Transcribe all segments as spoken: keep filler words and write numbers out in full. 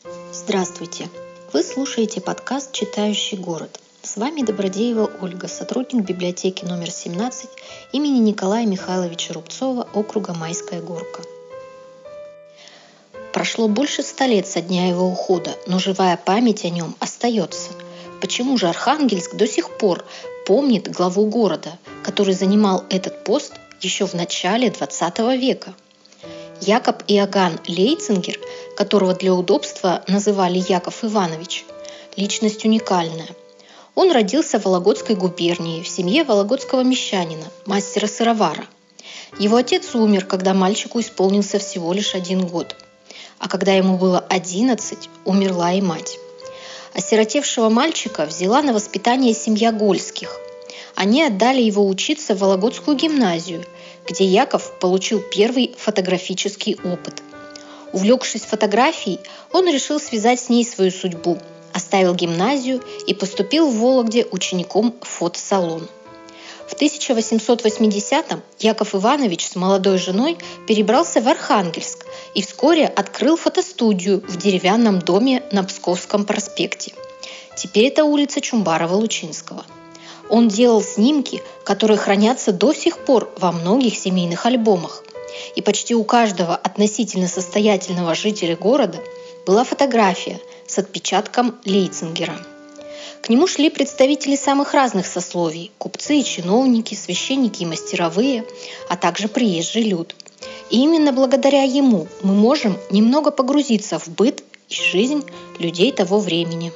Здравствуйте! Вы слушаете подкаст «Читающий город». С вами Добродеева Ольга, сотрудник библиотеки номер семнадцать имени Николая Михайловича Рубцова, округа Майская Горка. Прошло больше ста лет со дня его ухода, но живая память о нем остается. Почему же Архангельск до сих пор помнит главу города, который занимал этот пост еще в начале двадцатого века? Якоб Иоганн Лейцингер, которого для удобства называли Яков Иванович, личность уникальная. Он родился в Вологодской губернии в семье вологодского мещанина, мастера-сыровара. Его отец умер, когда мальчику исполнился всего лишь один год. А когда ему было одиннадцать, умерла и мать. Осиротевшего мальчика взяла на воспитание семья Гольских. Они отдали его учиться в Вологодскую гимназию, где Яков получил первый фотографический опыт. Увлекшись фотографией, он решил связать с ней свою судьбу, оставил гимназию и поступил в Вологде учеником в фотосалон. В тысяча восемьсот восьмидесятом Яков Иванович с молодой женой перебрался в Архангельск и вскоре открыл фотостудию в деревянном доме на Псковском проспекте. Теперь это улица Чумбарова-Лучинского. Он делал снимки, которые хранятся до сих пор во многих семейных альбомах. И почти у каждого относительно состоятельного жителя города была фотография с отпечатком Лейцингера. К нему шли представители самых разных сословий – купцы и чиновники, священники и мастеровые, а также приезжий люд. И именно благодаря ему мы можем немного погрузиться в быт и жизнь людей того времени.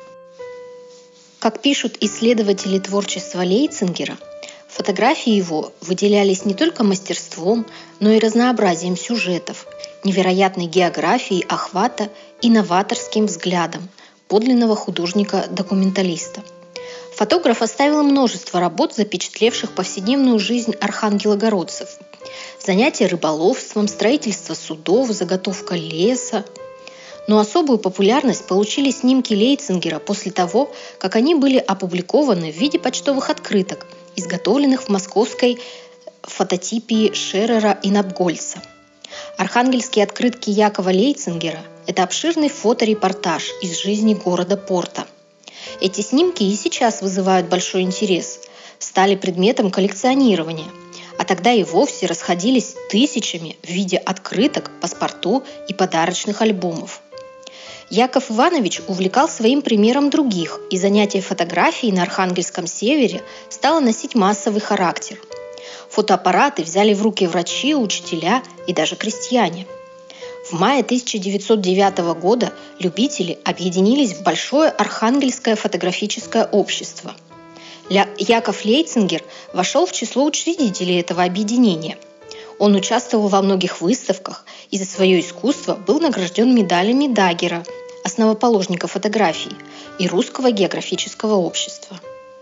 Как пишут исследователи творчества Лейцингера, фотографии его выделялись не только мастерством, но и разнообразием сюжетов, невероятной географией охвата и новаторским взглядом подлинного художника-документалиста. Фотограф оставил множество работ, запечатлевших повседневную жизнь архангелогородцев. Занятия рыболовством, строительство судов, заготовка леса. Но особую популярность получили снимки Лейцингера после того, как они были опубликованы в виде почтовых открыток, изготовленных в московской фототипии Шерера и Напгольца. Архангельские открытки Якова Лейцингера – это обширный фоторепортаж из жизни города-порта. Эти снимки и сейчас вызывают большой интерес, стали предметом коллекционирования, а тогда и вовсе расходились тысячами в виде открыток, паспорту и подарочных альбомов. Яков Иванович увлекал своим примером других, и занятие фотографией на Архангельском севере стало носить массовый характер. Фотоаппараты взяли в руки врачи, учителя и даже крестьяне. В мае тысяча девятьсот девятого года любители объединились в Большое Архангельское фотографическое общество. Яков Лейцингер вошел в число учредителей этого объединения. Он участвовал во многих выставках и за свое искусство был награжден медалями Даггера, основоположника фотографии, и Русского географического общества.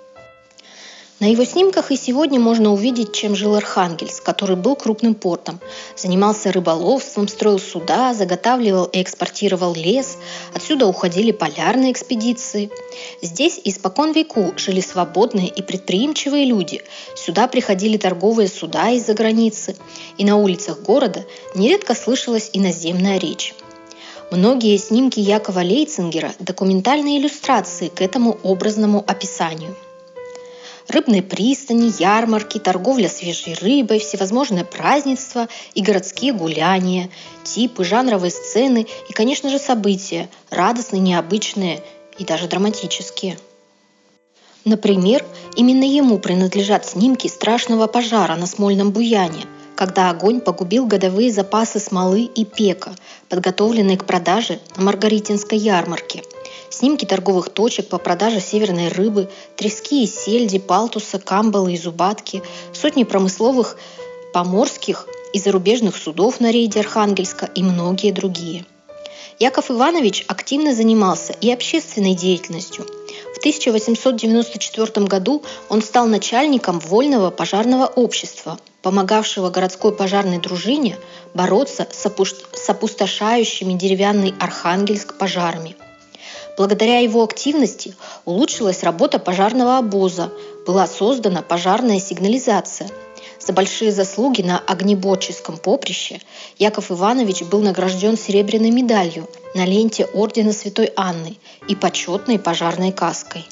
На его снимках и сегодня можно увидеть, чем жил Архангельск, который был крупным портом, занимался рыболовством, строил суда, заготавливал и экспортировал лес, отсюда уходили полярные экспедиции. Здесь испокон веку жили свободные и предприимчивые люди, сюда приходили торговые суда из-за границы, и на улицах города нередко слышалась иноземная речь. Многие снимки Якова Лейцингера – документальные иллюстрации к этому образному описанию. Рыбные пристани, ярмарки, торговля свежей рыбой, всевозможные празднества и городские гуляния, типы, жанровые сцены и, конечно же, события, радостные, необычные и даже драматические. Например, именно ему принадлежат снимки страшного пожара на Смольном Буяне, когда огонь погубил годовые запасы смолы и пека, подготовленные к продаже на Маргаритинской ярмарке. Снимки торговых точек по продаже северной рыбы, трески и сельди, палтуса, камбалы и зубатки, сотни промысловых поморских и зарубежных судов на рейде Архангельска и многие другие. Яков Иванович активно занимался и общественной деятельностью. В тысяча восемьсот девяносто четвёртом году он стал начальником Вольного пожарного общества, помогавшего городской пожарной дружине бороться с опустошающими деревянный Архангельск пожарами. Благодаря его активности улучшилась работа пожарного обоза, была создана пожарная сигнализация. За большие заслуги на огнеборческом поприще Яков Иванович был награжден серебряной медалью на ленте ордена Святой Анны и почетной пожарной каской.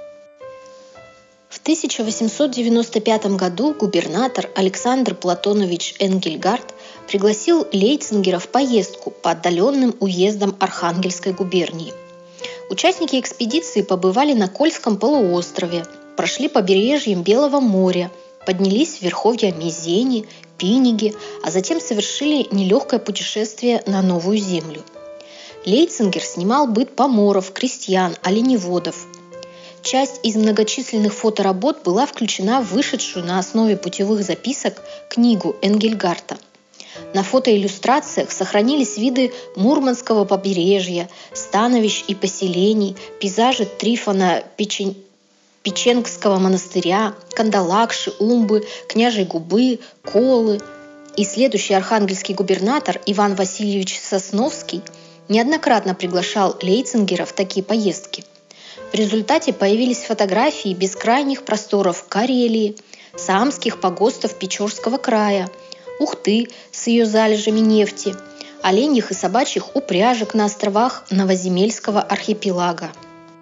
В тысяча восемьсот девяносто пятом году губернатор Александр Платонович Энгельгард пригласил Лейцингера в поездку по отдаленным уездам Архангельской губернии. Участники экспедиции побывали на Кольском полуострове, прошли побережьем Белого моря, поднялись в верховья Мезени, Пиниги, а затем совершили нелегкое путешествие на Новую Землю. Лейцингер снимал быт поморов, крестьян, оленеводов. Часть из многочисленных фоторабот была включена в вышедшую на основе путевых записок книгу Энгельгарта. На фотоиллюстрациях сохранились виды Мурманского побережья, становищ и поселений, пейзажи Трифона Печен... Печенгского монастыря, Кандалакши, Умбы, Княжей Губы, Колы. И следующий архангельский губернатор Иван Васильевич Сосновский неоднократно приглашал Лейцингера в такие поездки. В результате появились фотографии бескрайних просторов Карелии, саамских погостов Печорского края, Ухты с ее залежами нефти, оленьих и собачьих упряжек на островах Новоземельского архипелага.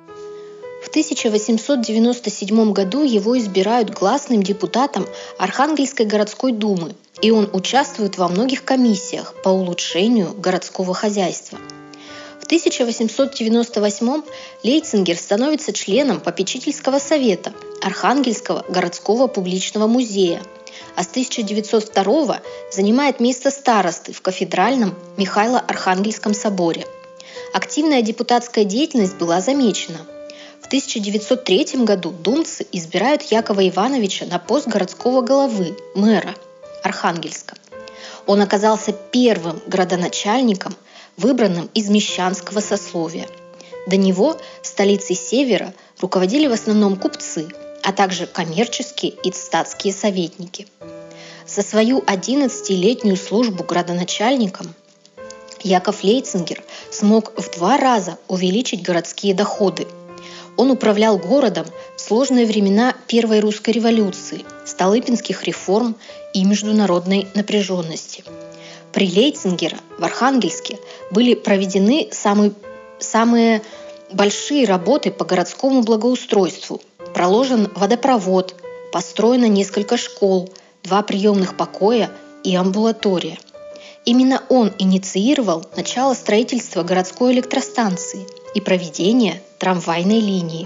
В тысяча восемьсот девяносто седьмом году его избирают гласным депутатом Архангельской городской думы, и он участвует во многих комиссиях по улучшению городского хозяйства. В тысяча восемьсот девяносто восьмом Лейцингер становится членом попечительского совета Архангельского городского публичного музея, а с тысяча девятьсот второго занимает место старосты в кафедральном Михайло-Архангельском соборе. Активная депутатская деятельность была замечена. В тысяча девятьсот третьем году думцы избирают Якова Ивановича на пост городского головы, мэра Архангельска. Он оказался первым градоначальником, выбранным из мещанского сословия. До него столицей Севера руководили в основном купцы, а также коммерческие и статские советники. За свою одиннадцатилетнюю службу градоначальником Яков Лейцингер смог в два раза увеличить городские доходы. Он управлял городом в сложные времена Первой русской революции, Столыпинских реформ и международной напряженности. При Лейцингере в Архангельске были проведены самые, самые большие работы по городскому благоустройству. Проложен водопровод, построено несколько школ, два приемных покоя и амбулатория. Именно он инициировал начало строительства городской электростанции и проведения трамвайной линии.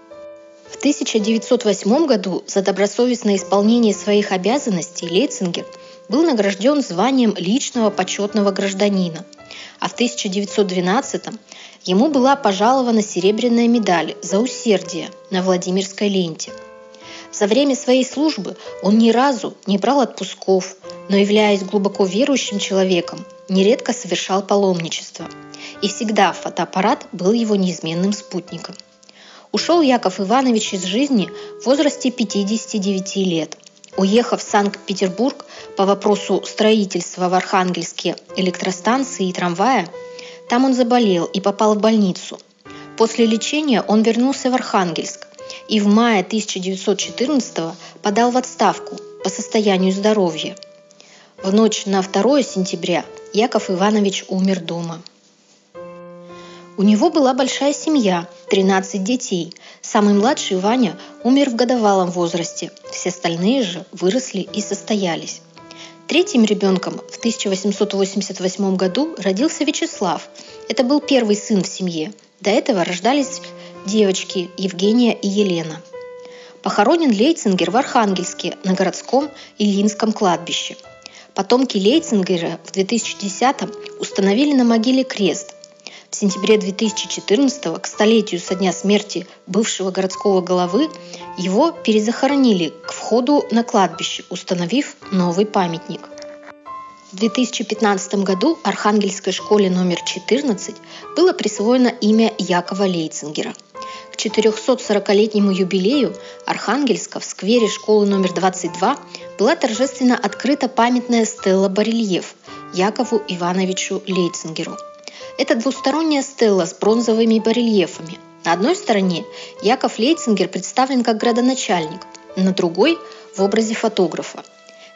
В тысяча девятьсот восьмом году за добросовестное исполнение своих обязанностей Лейцингер был награжден званием личного почетного гражданина, а в тысяча девятьсот двенадцатом ему была пожалована серебряная медаль за усердие на Владимирской ленте. За время своей службы он ни разу не брал отпусков, но, являясь глубоко верующим человеком, нередко совершал паломничество. И всегда фотоаппарат был его неизменным спутником. Ушел Яков Иванович из жизни в возрасте пятидесяти девяти лет. Уехав в Санкт-Петербург по вопросу строительства в Архангельске электростанции и трамвая, там он заболел и попал в больницу. После лечения он вернулся в Архангельск и в мае тысяча девятьсот четырнадцатого подал в отставку по состоянию здоровья. В ночь на второе сентября Яков Иванович умер дома. У него была большая семья, тринадцать детей. Самый младший, Ваня, умер в годовалом возрасте, все остальные же выросли и состоялись. Третьим ребенком в тысяча восемьсот восемьдесят восьмом году родился Вячеслав. Это был первый сын в семье. До этого рождались девочки Евгения и Елена. Похоронен Лейцингер в Архангельске на городском Ильинском кладбище. Потомки Лейцингера в две тысячи десятом установили на могиле крест. В сентябре две тысячи четырнадцатого, к столетию со дня смерти бывшего городского головы, его перезахоронили к входу на кладбище, установив новый памятник. В две тысячи пятнадцатом году Архангельской школе номер четырнадцать было присвоено имя Якова Лейцингера. К четырехсотсорокалетнему юбилею Архангельска в сквере школы номер двадцать два была торжественно открыта памятная стелла-барельеф Якову Ивановичу Лейцингеру. Это двусторонняя стелла с бронзовыми барельефами. На одной стороне Яков Лейцингер представлен как градоначальник, на другой – в образе фотографа.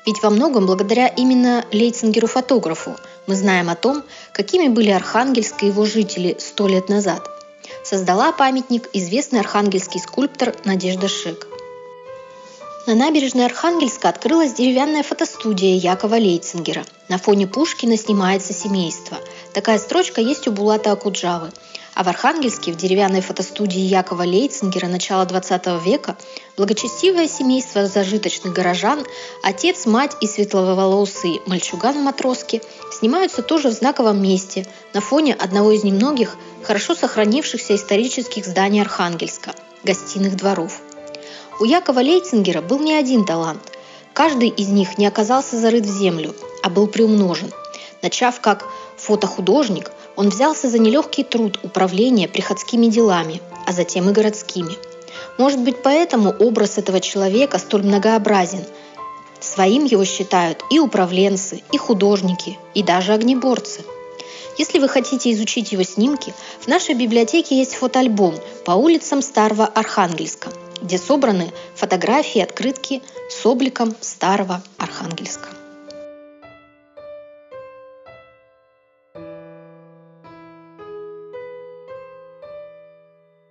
Ведь во многом благодаря именно Лейцингеру-фотографу мы знаем о том, какими были Архангельск и его жители сто лет назад. Создала памятник известный архангельский скульптор Надежда Шек. На набережной Архангельска открылась деревянная фотостудия Якова Лейцингера. На фоне Пушкина снимается семейство. Такая строчка есть у Булата Акуджавы. А в Архангельске в деревянной фотостудии Якова Лейцингера начала двадцатого века благочестивое семейство зажиточных горожан, отец, мать и светловолосый мальчуган-матроски снимаются тоже в знаковом месте на фоне одного из немногих хорошо сохранившихся исторических зданий Архангельска – гостиных дворов. У Якова Лейцингера был не один талант. Каждый из них не оказался зарыт в землю, а был приумножен. Начав как фотохудожник, он взялся за нелегкий труд управления приходскими делами, а затем и городскими. Может быть, поэтому образ этого человека столь многообразен. Своим его считают и управленцы, и художники, и даже огнеборцы. Если вы хотите изучить его снимки, в нашей библиотеке есть фотоальбом по улицам Старого Архангельска, где собраны фотографии и открытки с обликом Старого Архангельска.